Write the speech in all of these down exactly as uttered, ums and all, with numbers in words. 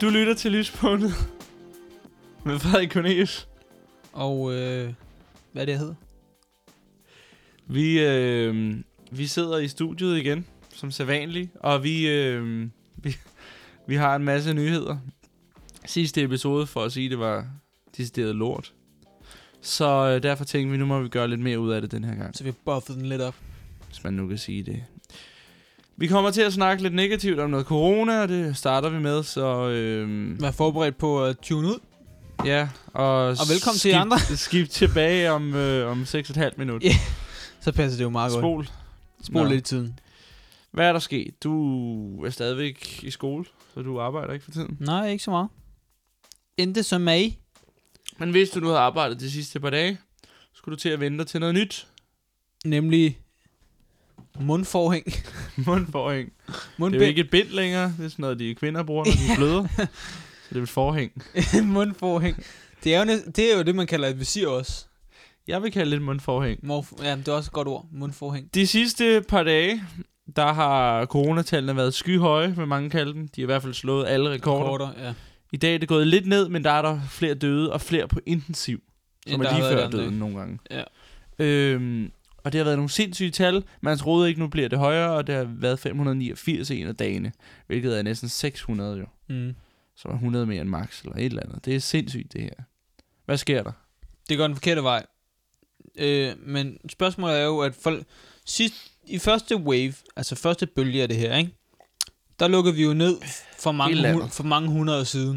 Du lytter til Lyspunktet med Frederik Cornelius. Og øh, hvad er det, jeg hedder? Vi, øh, vi sidder i studiet igen, som sædvanligt. Og vi, øh, vi, vi har en masse nyheder. Sidste episode, for at sige, det var decideret lort. Så øh, derfor tænkte vi, nu må vi gøre lidt mere ud af det den her gang. Så vi har buffet den lidt op. Hvis man nu kan sige det. Vi kommer til at snakke lidt negativt om noget corona, og det starter vi med, så... Øh, Vær forberedt på at tune ud. ja, og... Og velkommen skip, til jer andre. Skip tilbage om, øh, om seks og et halvt minut. Yeah. Så passer det jo meget godt. Spol. Spol lidt i tiden. Hvad er der sket? Du er stadigvæk i skole, så du arbejder ikke for tiden. Nej, ikke så meget. Endte som mag. Men hvis du nu havde arbejdet de sidste par dage, skulle du til at vente til noget nyt. Nemlig mundforhæng. Mundforhæng. Mundbind. Det er jo ikke et bind længere. Det er sådan noget, de kvinder bruger, når de bløder. Så det er et forhæng. Mundforhæng. Det er, jo næ- det er jo det, man kalder et visir også. Jeg vil kalde det et mundforhæng. Morf- ja, det er også et godt ord. Mundforhæng. De sidste par dage, der har coronatallene været skyhøje, vil mange kalde dem. De har i hvert fald slået alle rekorder. Rekorder, ja. I dag er det gået lidt ned, men der er der flere døde og flere på intensiv. Som End er der lige har været før den døden dag. nogle gange. Ja. Øhm, og det har været nogle sindssyge tal. Man troede ikke, nu bliver det højere, og det har været fem hundrede niogfirs en af dagene. Hvilket er næsten seks hundrede jo. Mm. Så er hundrede mere end max eller et eller andet. Det er sindssygt det her. Hvad sker der? Det går den forkerte vej. Øh, men spørgsmålet er jo, at folk sidst, i første wave, altså første bølge af det her, ikke? Der lukkede vi jo ned for mange, hu- for mange hundrede siden.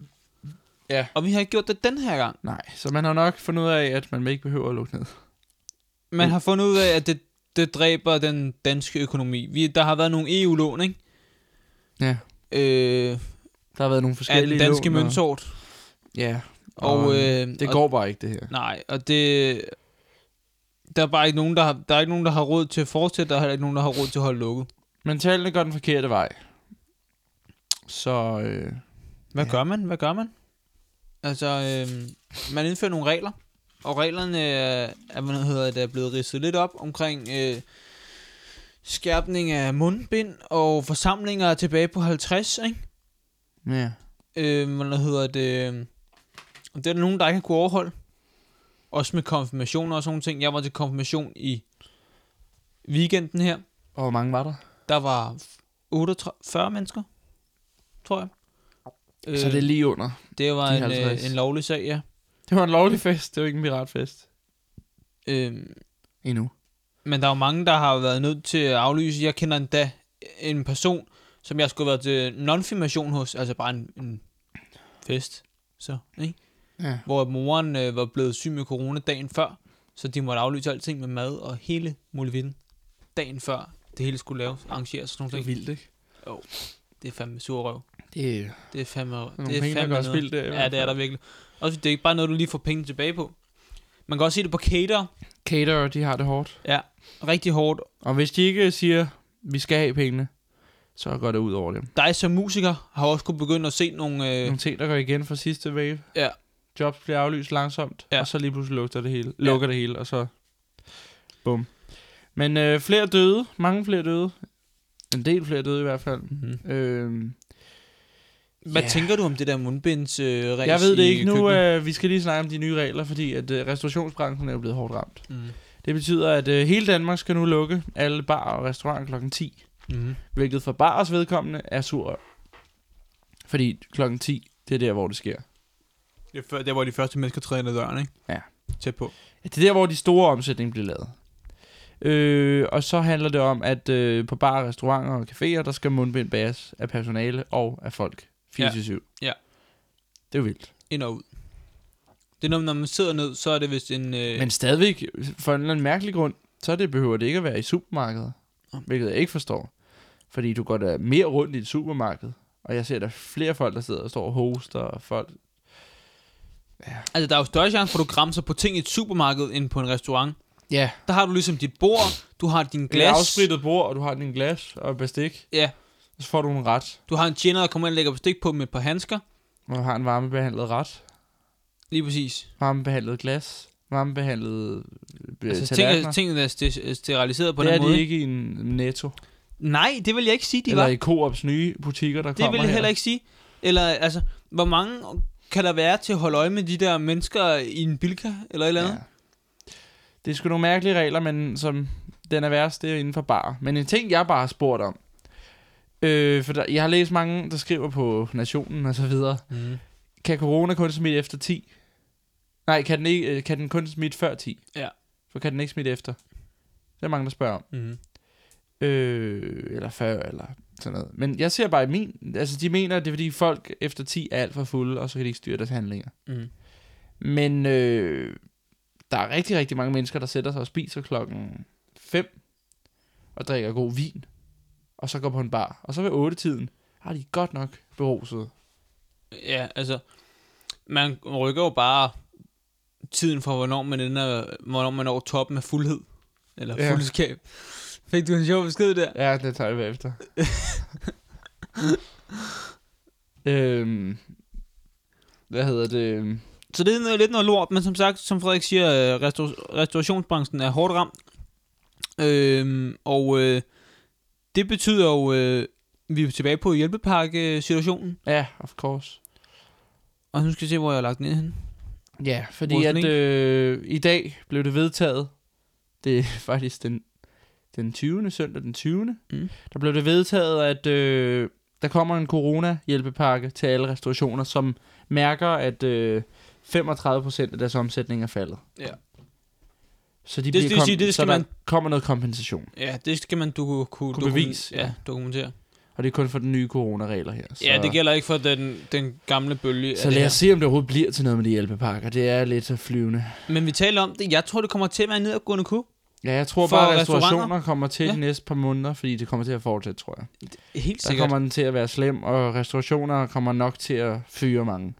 Ja. Og vi har ikke gjort det den her gang. Nej, så man har nok fundet ud af, at man ikke behøver at lukke ned. Man har fundet ud af, at det, det dræber den danske økonomi. Vi, der har været nogle E U-lån, ikke? Ja. Øh, Der har været nogle af forskellige den danske lån, og- møntsort. Ja. Og, Og, øh, det og- går bare ikke det her. Nej, og det... Der er bare ikke nogen, der har, der er ikke nogen, der har råd til at fortsætte, der er heller ikke nogen, der har råd til at holde lukket. Men tallene går den forkerte vej. Så øh, Hvad Ja. gør man? Hvad gør man? Altså, øh, man indfører nogle regler, og reglerne er, er, hvad hedder det, er blevet ridset lidt op omkring øh, skærpning af mundbind og forsamlinger er tilbage på halvtreds, ikke? ja. Øh, hvad hedder det? Og det er der nogen, der ikke har kunne overholde. Også med konfirmationer og sådan nogle ting. Jeg var til konfirmation i weekenden her. Og hvor mange var der? Der var otteogtredive, fyrre mennesker, tror jeg. Øh, så det er lige under. Det var de en, halvtreds. øh, en lovlig sag, ja. Det var en lovlig fest. Det var ikke en piratfest. Øhm, Endnu. men der er jo mange, der har været nødt til at aflyse. Jeg kender endda en person, som jeg skulle have været til non-firmation hos, altså bare en, en fest, så, ikke? Ja. Hvor moren øh, var blevet syg med corona dagen før, så de måtte aflyse alting med mad og hele muligheden dagen før det hele skulle laves, arrangeres og sådan Det noget. er vildt, ikke? Det er fandme sur røv. Det er Det er fandme, nogle det er penge, der fandme går noget. spildt der, i Ja, hvert det er fald. der virkelig. Også det er ikke bare noget, du lige får penge tilbage på. Man kan også se det på cater. Caterer, de har det hårdt. Ja, rigtig hårdt. Og hvis de ikke siger, vi skal have pengene, så går det ud over dem. Dig som musiker har også kunne begynde at se nogle... Øh, Nogle ting, der går igen fra sidste wave. Ja. Jobs bliver aflyst langsomt, Ja. og så lige pludselig lukker det hele, lukker det hele, og så bum. Men øh, flere døde, mange flere døde. En del flere døde i hvert fald. mm-hmm. Øh, Hvad Ja. tænker du om det der mundbinds øh, jeg ved det ikke nu. Øh, vi skal lige snakke om de nye regler, fordi at øh, restaurationsbranchen er jo blevet hårdt ramt. Mm. Det betyder, at øh, hele Danmark skal nu lukke alle barer og restauranter klokken ti. Mm. Hvilket for barers vedkommende er sur. Fordi klokken ti, det er der, hvor det sker. Det er før, der, hvor de første mennesker træder ind ad døren, ikke? Ja. Tæt på. Ja, det er der, hvor de store omsætninger bliver lavet. Øh, og så handler det om, at øh, på barer, restauranter og caféer, der skal mundbind bæres af personale og af folk. fireogtyve syv. Ja. Det er jo vildt. Ind og ud. Det er noget, når man sidder ned, så er det vist en... Øh, Men stadigvæk, for en eller anden mærkelig grund, så det behøver det ikke at være i supermarkedet. Hvilket jeg ikke forstår. Fordi du går da mere rundt i et supermarked. Og jeg ser der flere folk, der sidder og står og hoster og folk. Ja. Altså, der er jo større chance for, at du gramser på ting i et supermarked, end på en restaurant. Ja. Der har du ligesom dit bord, du har din Glas. Et glas. afsprittet bord, og du har din glas og bestik. Ja. Og så får du en ret. Du har en tjener, der kommer ind og lægger bestik på med et par handsker. Og du har en varmebehandlet ret. Lige præcis. Varmebehandlet glas. Varmebehandlet øh, Altså, tallerkener. ting, tingene er sti- steriliseret på Det den er måde. de ikke i en Netto. Nej, det vil jeg ikke sige, de Eller var. i Coops nye butikker, der Det kommer vil jeg her. heller ikke sige. Eller altså, hvor mange kan der være til at holde øje med de der mennesker i en Bilka, eller et eller andet? Ja. Det er sgu nogle mærkelige regler, men som den er værst, det er inden for bar. Men en ting, jeg bare har spurgt om, øh, for der, jeg har læst mange, der skriver på Nationen og så videre, Mm. kan corona kun smitte efter ti? Nej, kan den, ikke, kan den kun smitte før ti? Ja. For kan den ikke smitte efter? Det er mange, der spørger om. Mm. Øh, eller før, eller sådan noget. Men jeg ser bare i min, altså de mener, at det er fordi folk efter ti er alt for fulde, og så kan de ikke styre deres handlinger. Mm. Men øh, der er rigtig, rigtig mange mennesker, der sætter sig og spiser klokken fem, og drikker god vin, og så går på en bar. Og så ved otte tiden har de godt nok beruset. Ja, altså, man rykker jo bare tiden for, hvornår man ender, hvornår man når toppen af fuldhed. Eller Ja. fuldskab. Fik du en sjov besked der? Ja, det tager vi bagefter. øhm, hvad hedder det? Så det er noget, lidt noget lort, men som sagt, som Frederik siger, øh, restaur- restaurationsbranchen er hårdt ramt. Øhm, og øh, det betyder jo, øh, vi er tilbage på hjælpepakke-situationen. Ja, of course. Og nu skal jeg se, hvor jeg har lagt den ned hen. Ja, fordi Hvor er at den øh, i dag blev det vedtaget, det er faktisk den, den tyvende søndag den tyvende Mm. Der blev det vedtaget, at øh, der kommer en corona-hjælpepakke til alle restaurationer, som mærker, at øh, femogtredive procent af deres omsætning er faldet. Ja. Så, de Det- bliver det kom- sige, det så skal der man- kommer noget kompensation. Ja, det skal man du, kunne, Kunne dokumen- bevise, Ja, ja. dokumentere. Og det er kun for den nye coronaregler her. Så, Ja, det gælder ikke for den, den gamle bølge. så af det lad her. os se, om det overhovedet bliver til noget med de hjælpepakker. Det er lidt så flyvende. Men vi taler om det. Jeg tror, det kommer til at være en nedadgående kurve. Ja, jeg tror For bare, at restauranter? restaurationer kommer til Ja. de næste par måneder, fordi det kommer til at fortsætte, tror jeg. Helt Der sikkert. kommer den til at være slem, og restaurationer kommer nok til at fyre mange.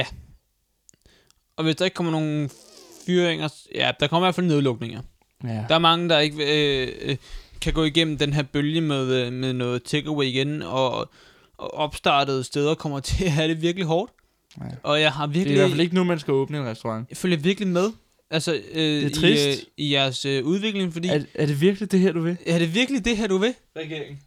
Og hvis der ikke kommer nogen fyringer... Ja, der kommer i hvert fald nedlukninger. Ja. Der er mange, der ikke øh, øh, kan gå igennem den her bølge med, øh, med noget takeaway igen, og, og opstartede steder kommer til at have det virkelig hårdt. Ja. Og jeg har Det er virkelig... i hvert fald ikke nu, man skal åbne en restaurant. Jeg følger virkelig med. Altså, øh, Det er trist. I, øh, i jeres øh, udvikling, fordi... Er, er det virkelig det her, du vil? Er det virkelig det her, du vil? Regeringen.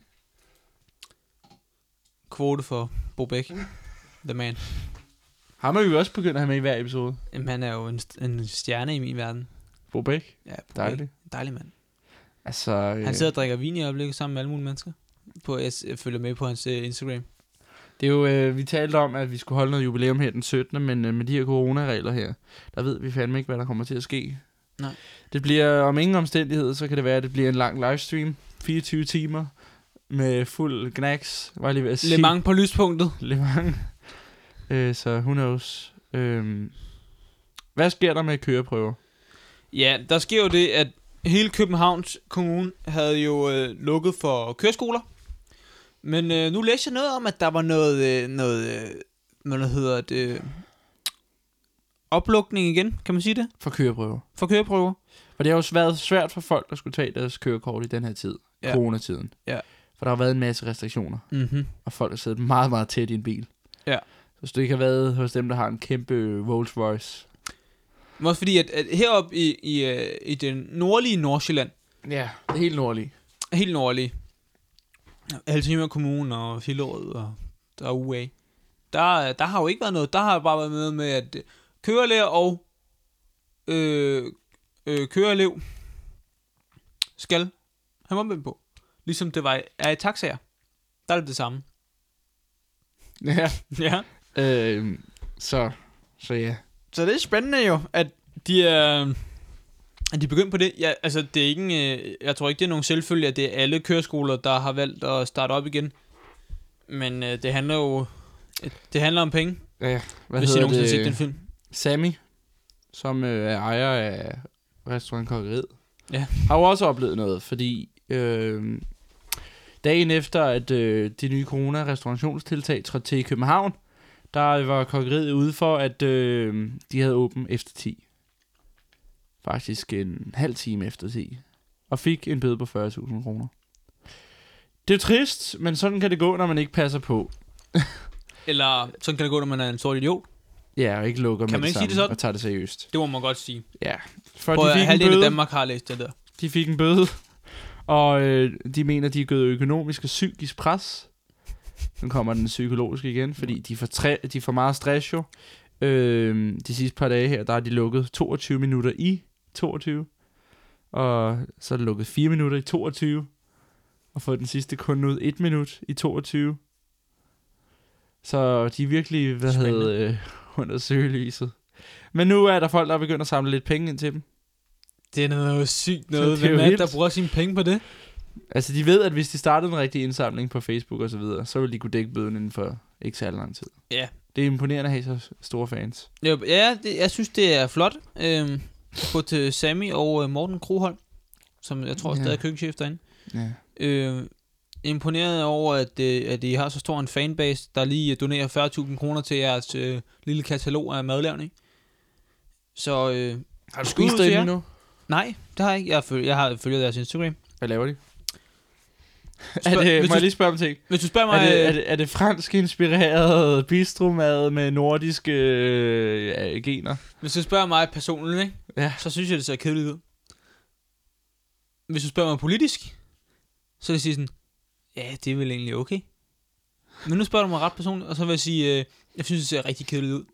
Kvote for Bo Bæk. The man. Ham er vi jo også begyndt at have med i hver episode. Jamen, han er jo en, st- en stjerne i min verden. Bo Bæk. Ja, Bo Bæk. Dejligt. Dejlig mand. Altså, øh, Han sidder og drikker vin i øjeblikket sammen med alle mulige mennesker. På, jeg, jeg følger med på hans uh, Instagram. det er jo, øh, vi talte om, at vi skulle holde noget jubilæum her den syttende Men øh, med de her coronaregler her, der ved vi fandme ikke, hvad der kommer til at ske. Nej. Det bliver, om ingen omstændighed, så kan det være, at det bliver en lang livestream. fireogtyve timer med fuld knacks, var jeg lige ved at sige. Lidt mange på lyspunktet. Le Mans. øh, så who knows. Øhm, hvad sker der med køreprøver? Ja, der sker jo det, at hele Københavns Kommune havde jo øh, lukket for køreskoler. Men øh, nu læste jeg noget om, at der var noget, øh, noget øh, hvad hedder det, øh, oplukning igen, kan man sige det, For køreprøver. for køreprøver. For det har jo været svært for folk, der skulle tage deres kørekort i den her tid. Ja. Coronatiden. Ja. For der har været en masse restriktioner. Mhm. Og folk har siddet meget, meget tæt i en bil. Ja. Så hvis du ikke har været hos dem, der har en kæmpe Rolls Royce. Men også fordi, at, at heroppe i, i, øh, i den nordlige Nordsjælland, Ja, det er helt nordligt. helt nordlige, Helsingør Kommune og Hillerød og der er U A, der, der har jo ikke været noget. Der har bare været med med, at øh, kørelærer og øh, øh, køreelev skal have mundbind på. Ligesom det var, er i taxaer. Der er det det samme. Ja. Ja. Øh, så, så ja. Så det er spændende jo, at de er... At de er begyndt på det. Ja, altså, det er ikke en, øh, jeg tror ikke, det er nogen selvfølge, at det er alle køreskoler, der har valgt at starte op igen. Men øh, det handler jo... Det handler om penge, Ja, hvad hvis I hedder nogensinde har set det? den film. Sammy, som øh, er ejer af restaurant Kokkeriet, Ja. har jo også oplevet noget, fordi øh, dagen efter, at øh, de nye corona-restaurationstiltag trådte til i København, der var Kokkeriet ude for, at øh, de havde åbent efter ti. Faktisk en halv time efter ti. Og fik en bøde på fyrre tusind kroner. Det er jo trist, men sådan kan det gå, når man ikke passer på. Eller sådan kan det gå, når man er en sort idiot. Ja, og ikke lukker Kan med man det ikke sige samme det sådan? og tager det seriøst. Det må man godt sige. Ja, for Prøv de at fik en halvdelen af bøde. Danmark har læst det der. De fik en bøde, og øh, de mener, de er gået økonomisk og psykisk pres. Nu kommer den psykologiske igen, fordi de får, tre, de får meget stress jo. Øh, de sidste par dage her, der er de lukket toogtyve minutter i toogtyve. Og så er det lukket fire minutter i toogtyve. Og fået den sidste kun ud et minut i toogtyve. Så de er virkelig, hvad hedder øh, under søgelyset. Men nu er der folk, der er begyndt at samle lidt penge ind til dem. Det er noget sygt noget. Så det er Hvem jo er det, vildt. der bruger sine penge på det? Altså de ved, at hvis de startede en rigtig indsamling på Facebook og så videre, så ville de kunne dække bøden inden for ikke særlig lang tid. Ja. Det er imponerende at have så store fans. Jo, ja, det, jeg synes, det er flot. Øhm, på til Sammy og øh, Morten Kroholm, som jeg tror Ja. stadig er køkkenchef derinde. Ja. Øh, imponeret over, at, øh, at I har så stor en fanbase, der lige donerer fyrre tusind kroner til jeres øh, lille katalog af madlavning. Så øh, Har du skud ud spist til det jer. endnu? Nej, det har jeg ikke. Jeg har, føl- jeg har følget deres Instagram. Hvad laver de? Spørg- er det, hvis må jeg du- lige spørge om ting? Hvis du spørger mig... Er det, er, øh, det, er det fransk inspireret bistromad med nordiske øh, gener? Hvis du spørger mig personligt, ikke? Ja. Så synes jeg, det ser kedeligt ud. Hvis du spørger mig politisk, så vil jeg sige sådan, ja, det er vel egentlig okay. Men nu spørger du mig ret personligt, og så vil jeg sige, øh, jeg synes, det ser rigtig kedeligt ud.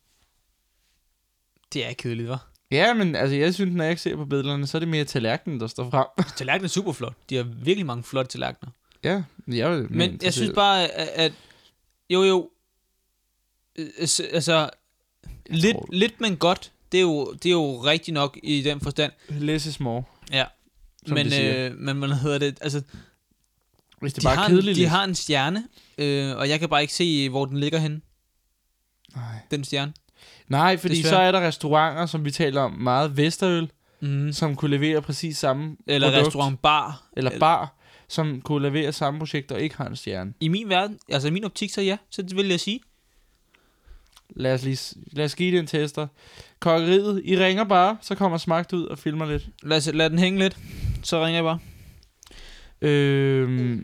Det er kedeligt, hva'? Ja, men altså, jeg synes, når jeg ikke ser på billederne, så er det mere tallerkenen, der står frem. Tallerkenen er super flot. De har virkelig mange flotte tallerkener. Ja, jeg vil Men jeg synes bare, at, at jo jo, øh, s- altså, lidt, tror- lidt men godt, det er, jo, det er jo rigtigt nok i den forstand. Less is more, Ja, som men, de siger. øh, men man hedder det, altså, Hvis det de, bare er har en, kedeligt. de har en stjerne, øh, og jeg kan bare ikke se, hvor den ligger henne, Nej. den stjerne. Nej, fordi Desværre. så er der restauranter, som vi taler om, meget Vesterøl, Mm. som kunne levere præcis samme Eller produkt, restaurant bar. eller bar, som kunne levere samme projekt og ikke har en stjerne. I min verden, altså i min optik, så ja, så det vil jeg sige. Lad os, lige, s- lad os give det en tester. Kokkeriet, I ringer bare, så kommer Smagt ud og filmer lidt. Lad, os, lad den hænge lidt, så ringer jeg bare. Øhm,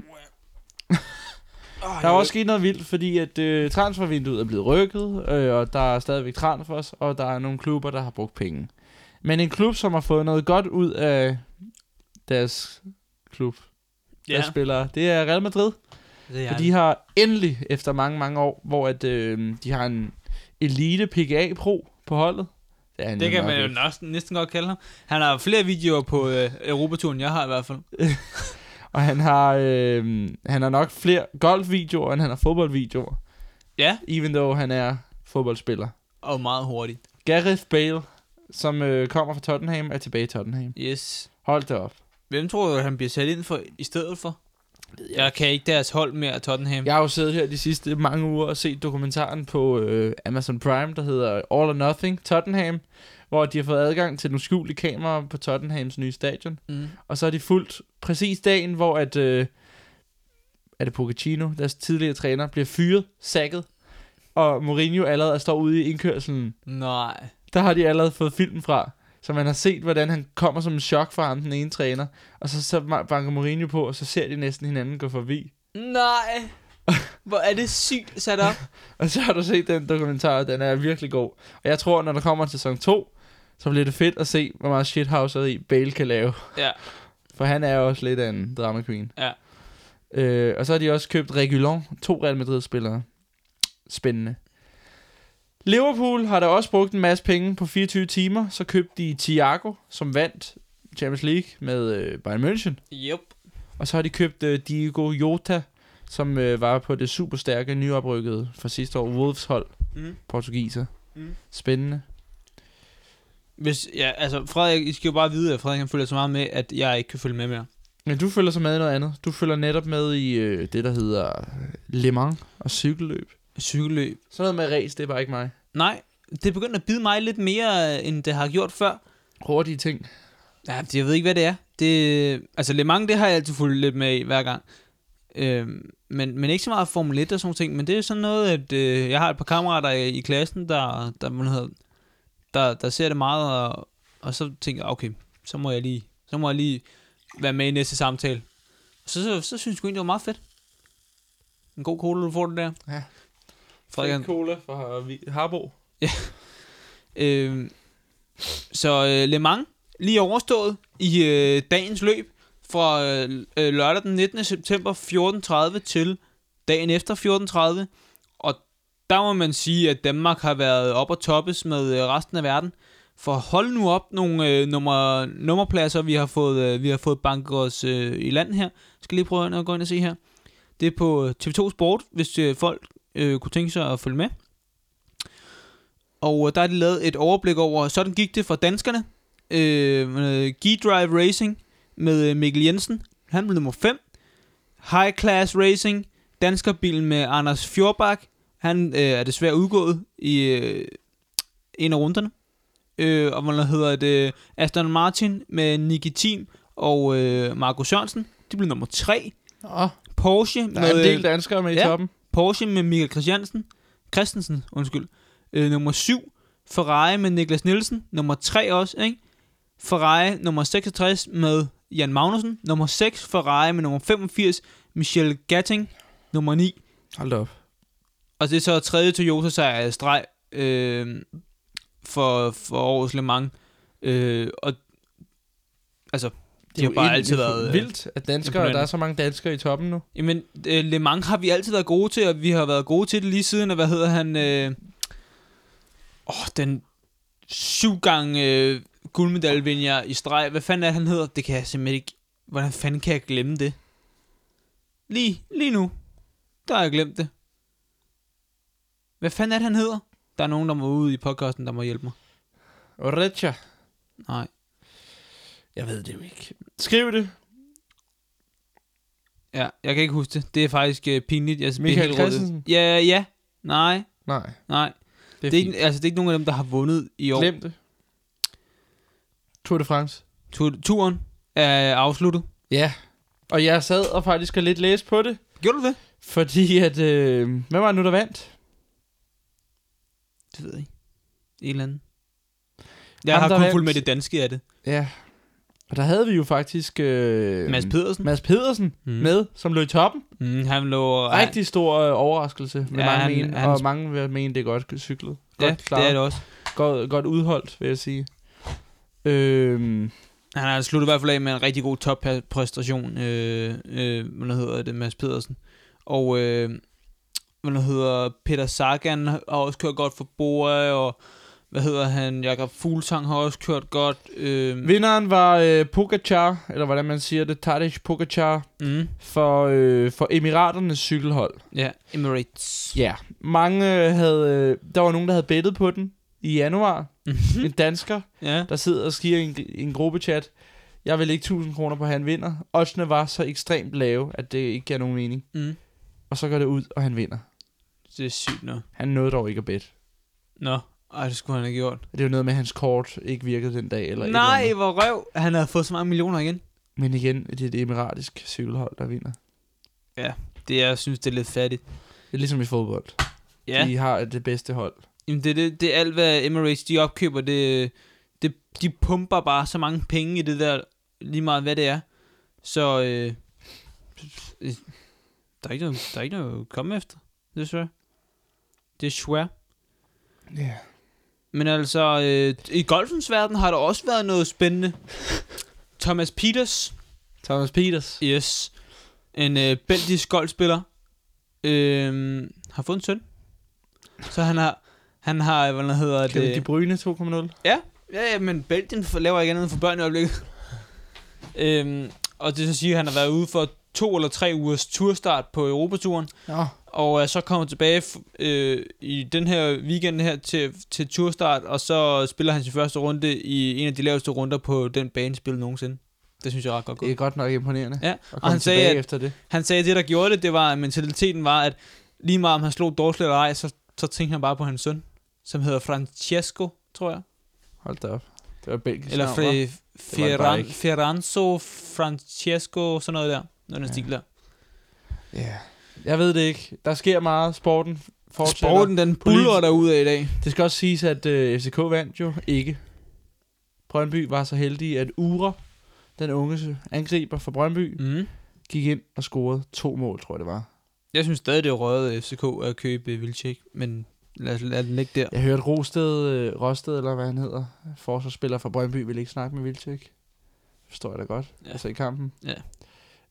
der er også sket noget vildt, fordi at øh, transfervinduet er blevet rykket, øh, og der er stadigvæk transfers, og der er nogle klubber, der har brugt penge. Men en klub, som har fået noget godt ud af deres klub, Ja, der spiller, det er Real Madrid. det er For de har endelig, efter mange, mange år, hvor at, øh, de har en elite P G A Pro på holdet. Det, er han Det kan nok man jo ikke. næsten, næsten godt kalde ham. Han har flere videoer på øh, Europaturen, jeg har i hvert fald. Og han har, øh, han har nok flere golfvideoer, end han har fodboldvideoer. Ja, Even though han er fodboldspiller. og meget hurtigt. Gareth Bale, som øh, kommer fra Tottenham, er tilbage i Tottenham. Yes. Hold da op. Hvem tror du, han bliver sat ind for i stedet for? Jeg kan ikke deres hold mere, Tottenham. Jeg har jo siddet her de sidste mange uger og set dokumentaren på øh, Amazon Prime, der hedder All or Nothing Tottenham, hvor de har fået adgang til nogle skjulte kameraer på Tottenhams nye stadion. Mm. Og så har de fulgt præcis dagen, hvor at, øh, er det Pochettino, deres tidligere træner, bliver fyret, sækket, og Mourinho allerede står ude i indkørselen. Nej. Der har de allerede fået filmen fra, så man har set, hvordan han kommer som en chok fra ham, den ene træner, og så, så banker Mourinho på, og så ser de næsten hinanden gå forbi. Nej. Hvor er det sygt sat op. Og så har du set den dokumentar, den er virkelig god. Og jeg tror, når der kommer til sæson to, så bliver det fedt at se, hvor meget shithouseri Bale kan lave. Ja. For han er jo også lidt af en drama queen. Ja. Øh, og så har de også købt Reguilon, to Real Madrid-spillere. Spændende. Liverpool har da også brugt en masse penge på fireogtyve timer. Så købte de Thiago, som vandt Champions League med øh, Bayern München. Yep. Og så har de købt øh, Diego Jota, som øh, var på det super stærke nyoprykkede for sidste år Wolves hold. Mm. Portugiser. Mm. Spændende. Hvis, ja, altså Frederik, I skal jo bare vide, at Frederik han følger så meget med, at jeg ikke kan følge med mere. Men du følger så med i noget andet. Du følger netop med i øh, det, der hedder Le Mans og cykelløb. Cykelløb. Sådan noget med race, det er bare ikke mig. Nej, det er begyndt at bide mig lidt mere, end det har gjort før. Hurtige ting. Ja, det, jeg ved ikke, hvad det er. Det, altså Le Mans, det har jeg altid fulgt lidt med i hver gang. Øhm, men, men ikke så meget Formel et og sådan ting. Men det er sådan noget, at øh, jeg har et par kammerater i, i klassen, der, der, man hedder, der, der ser det meget, og, og så tænker jeg, okay, så må jeg lige, så må jeg lige være med i næste samtale. Så, så, så synes jeg egentlig, det var meget fedt. En god cola, du får det der. Ja. Frederik, han- Cola fra Vi- Harbo. Øh, så øh, Le Mans lige overstået i øh, dagens løb fra øh, lørdag den nittende september fjorten tredive til dagen efter fjorten tredive. Og der må man sige, at Danmark har været op og toppes med øh, resten af verden. For hold nu op nogle øh, nummer, nummerpladser, vi har fået, øh, vi har fået banket os øh, i land her. Skal lige prøve at gå ind og se her. Det er på T V to Sport, hvis øh, folk øh, kunne tænke sig at følge med. Og øh, der er de lavet et overblik over, sådan gik det for danskerne. Øh, G-Drive Racing med øh, Mikkel Jensen, han blev nummer fem. High Class Racing, danskerbilen med Anders Fjordbak, han øh, er desværre udgået i øh, en af runderne. Øh, og hvad hedder det, Aston Martin med Nicky Thiem og øh, Marco Sørensen, de blev nummer tre. Oh, Porsche der med er en del danskere med i ja, toppen. Porsche med Michael Christiansen, Christensen, undskyld, øh, nummer syv. Ferrari med Niklas Nielsen, nummer tre også, ikke? Ferrari nummer seksogtres med Jan Magnussen, nummer seks Ferrari med nummer femogfirs, Michel Gatting, nummer ni. Hold da op. Og det er så tredje Toyota sejr streg øh, for, for årets Le Mans. Øh, og altså, de har bare altid været vildt, at danskere, der er så mange danskere i toppen nu. Jamen, øh, Le Mans har vi altid været gode til, og vi har været gode til det lige siden, og hvad hedder han? Øh, åh, den syv gange øh, guldmedaljevinder i streg. Hvad fanden er han hedder? Det kan jeg simpelthen ikke. Hvordan fanden kan jeg glemme det? Lige, lige nu, der har jeg glemt det. Hvad fanden er det, han hedder? Der er nogen, der må ude i podcasten, der må hjælpe mig. Orecha. Nej. Jeg ved det jo ikke. Skriv det. Ja, jeg kan ikke huske det. Det er faktisk uh, pinligt. Jeg Michael Christensen? Ja, ja. Nej. Nej. Nej. Det er, det er, ikke, altså, det er ikke nogen af dem, der har vundet i år. Glem det. Tour de France. Turen er afsluttet. Ja. Og jeg sad og faktisk har lidt læst på det. Gjorde du det? Fordi at... Øh, hvem var det nu, der vandt? Det ved jeg ikke. En eller anden. Jeg Ham, har der kun vandt. fulgt med det danske af det. Ja. Og der havde vi jo faktisk... Øh, Mads Pedersen. Mads Pedersen Mm. med, som lå i toppen. Mm, han lå... Rigtig stor øh, overraskelse, med Ja, mange han- mene. han- Og mange vil mene, det er godt cyklet. Godt Ja, klaret. det er det også. Godt, godt udholdt, vil jeg sige. Øhm, Han har sluttet i hvert fald af med en rigtig god toppræstation. Øh, øh, hvad hedder det? Mads Pedersen. Og... Øh, hvad hedder Peter Sagan har også kørt godt for Bora, og hvad hedder han, Jakob Fuglsang har også kørt godt. Øh, vinderen var øh, Pogacar, eller hvordan man siger det, Tadej Pogacar, mm, for, øh, for Emiraternes cykelhold. ja, Emirates. Ja, mange havde, øh, der var nogen, der havde bettet på den i januar. En dansker, Ja. der sidder og skriver i en, i en gruppechat, jeg vil ikke tusind kroner på, at han vinder. Oddsene var så ekstremt lave, at det ikke giver nogen mening. Mm. Og så går det ud, og han vinder. Det er sygt noget. Han nåede dog ikke at bette. Nå, ej, det skulle han have gjort. Det er jo noget med, at hans kort ikke virkede den dag. Eller et eller Nej, andet. hvor røv. Han havde fået så mange millioner igen. Men igen, det er et emiratisk cykelhold, der vinder. Det, jeg synes, det er lidt fattigt. Det er ligesom i fodbold. Ja, De har det bedste hold. jamen det, det, det er alt, hvad Emirates de opkøber. Det, det, de pumper bare så mange penge i det der, lige meget hvad det er. Så øh, øh, der er ikke noget, der er ikke noget at komme efter. Det er svært. Det er svært. Ja. Yeah. Men altså, øh, i golfens verden har der også været noget spændende. Thomas Pieters. Thomas Pieters. Yes. En øh, belgisk golfspiller. Øh, har fået en søn. Så han har, han har, hvad hedder Kevin De det? Bruyne to komma nul. Ja, ja, ja, men Belgien for- laver ikke andet for børn i øjeblikket. øhm, og det så siger, at han har været ude for to eller tre ugers turstart på Europaturen. Ja. Og er så kommet tilbage f- øh, i den her weekend her til, til turstart, og så spiller han sin første runde i en af de laveste runder på den banespil nogensinde. Det synes jeg er ret godt Det er gået. godt nok imponerende. Ja, At og komme han sagde, tilbage at efter det. han sagde, at det, der gjorde det, det var, at mentaliteten var, at lige meget om han slog dårligt eller ej, så, så tænkte han bare på hans søn, som hedder Francesco, tror jeg. Hold da op. Det var belgisk Eller navn, hva'? Fre- Det var det bare Ferran- ikke. Ferranzo Francesco, sådan noget der. Noget ja. Ja. stil der. Ja. Jeg ved det ikke. Der sker meget. Sporten fortsætter. Sporten, den buller derude af i dag. Det skal også siges, at øh, F C K vandt jo ikke. Brøndby var så heldig, at Ure, den unge angriber fra Brøndby, Mm. gik ind og scorede to mål, tror jeg det var. Jeg synes stadig, det er røget F C K at købe Vilcek, men lad, lad den ligge der. Jeg hørte Rosted, øh, Rosted, eller hvad han hedder, forsvarsspiller fra Brøndby, ville ikke snakke med Vilcek. Forstår jeg da godt. Ja. Ja. Altså i kampen. Ja.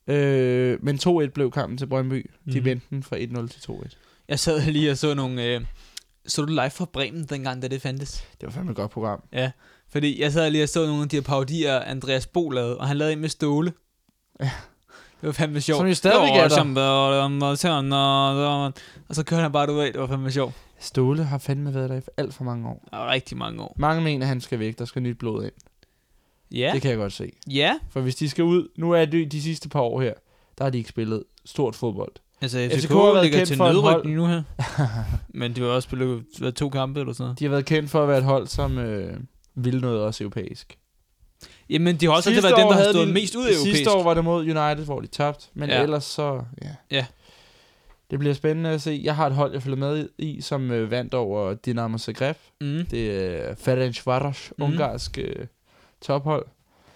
Øh, men to et blev kampen til Brøndby. De Mhm. vendte den fra et nul til to et. Jeg sad lige og så nogle... Øh, så du live fra Bremen dengang, da det fandtes? Det var fandme et godt program. Ja, fordi jeg sad lige og så nogle af de her parodier, Andreas Bo lavede, og han lavede en med Ståle. Ja. Det var fandme sjovt. Som jo stadigvæk er der. Som, og så kørte han bare ud af, det var fandme sjovt. Ståle har fandme været der i alt for mange år. Og rigtig mange år. Mange mener, han skal væk. Der skal nyt blod ind. Ja. Det kan jeg godt se. Ja. For hvis de skal ud... Nu er det de sidste par år her. Der har de ikke spillet stort fodbold. Altså, F C F C K har været ligger kendt til for et nedrykning nu her. Men det var også spillet været to kampe eller sådan noget. De har været kendt for at være et hold, som øh, ville noget også europæisk. Jamen, de har også Sidste været dem, år der har havde stået de- mest ud af europæisk. Sidste år var det mod United, hvor de tabte. Men Ja. ja. ellers så... Ja. Ja. Det bliver spændende at se. Jeg har et hold, jeg følger med i, som øh, vandt over Dinamo Zagreb. Mm. Det er Ferencvaros, Mhm. ungarsk øh, tophold.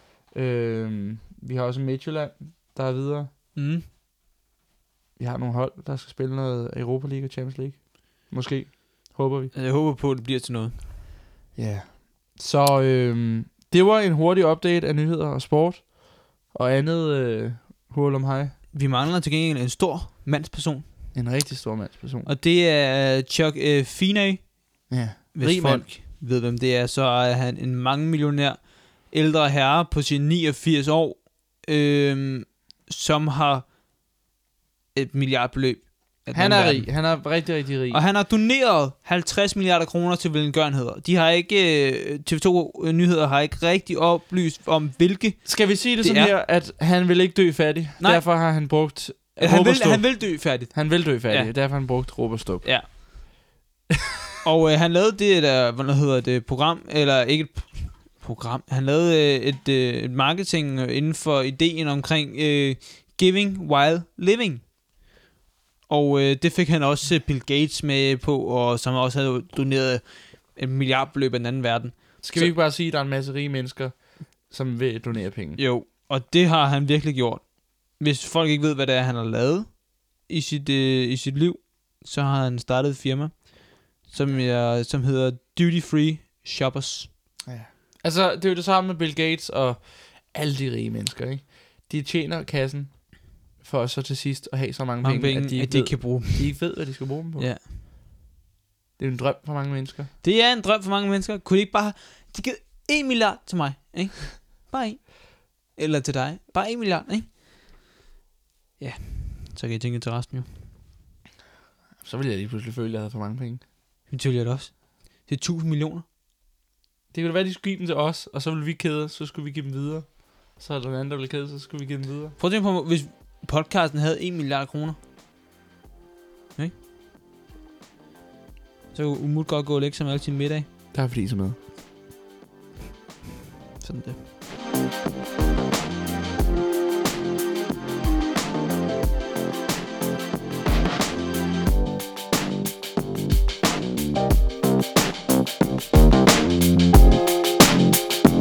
Øh, vi har også Midtjylland, der er videre. Mm. Vi har nogle hold, der skal spille noget Europa League og Champions League. Måske. Håber vi. Altså, jeg håber på, at det bliver til noget. Ja. Så øh, det var en hurtig update af nyheder og sport. Og andet øh, hul om hej. Vi mangler til gengæld en stor mandsperson. En rigtig stor mandsperson. Og det er Chuck øh, Finney. Ja. Hvis Rig folk mand. ved, hvem det er, så er han en mangemillionær ældre herre på sine niogfirs år, øh, som har et milliardbeløb. af Han den er verden. rig. Han er rigtig, rigtig rig. Og han har doneret halvtreds milliarder kroner til velgørenheder. De har ikke, øh, T V to Nyheder har ikke rigtig oplyst om, hvilke. Skal vi sige det, Det sådan er- her, at han vil ikke dø fattig. Nej. Derfor har han brugt Han vil, råberstup. han vil dø færdigt. Han vil dø fattig. Ja. Ja. Derfor har han brugt råberstup. Ja. Og øh, han lavede det der, hvad hedder det, program, eller ikke et p- program, han lavede øh, et, øh, et marketing øh, inden for ideen omkring øh, giving while living. Og øh, det fik han også øh, Bill Gates med på, og som også havde doneret et milliardbeløb af den anden verden. Skal Så- vi ikke bare sige, at der er en masse rige mennesker, som vil donere penge? Jo, og det har han virkelig gjort. Hvis folk ikke ved, hvad det er, han har lavet i sit, øh, i sit liv, så har han startet et firma, som, er, som hedder Duty Free Shoppers. Ja. Altså, det er jo det samme med Bill Gates og alle de rige mennesker, ikke? De tjener kassen for så til sidst at have så mange, Mange penge, penge, at de at ikke, de ved, kan bruge dem. de ikke ved, hvad de skal bruge dem på. Ja. Det er jo en drøm for mange mennesker. Det er en drøm for mange mennesker. Kunne de ikke bare... De givet en milliard til mig, ikke? Bare en. Eller til dig. Bare en milliard, ikke? Ja. Så kan I tænke til resten, jo. Så ville jeg lige pludselig føle, at jeg havde for mange penge. Det tror jeg det også. Det er tusind millioner. Det kunne da være, at de skulle give dem til os, og så ville vi kede os, så skulle vi give dem videre. Så er der en anden, der ville kede, så skulle vi give dem videre. Prøv at tænke på, hvis podcasten havde en milliard kroner. Ikke? Så kunne Umut godt gå og lægge sig med altid middag. Der er fordi så med. Sådan det.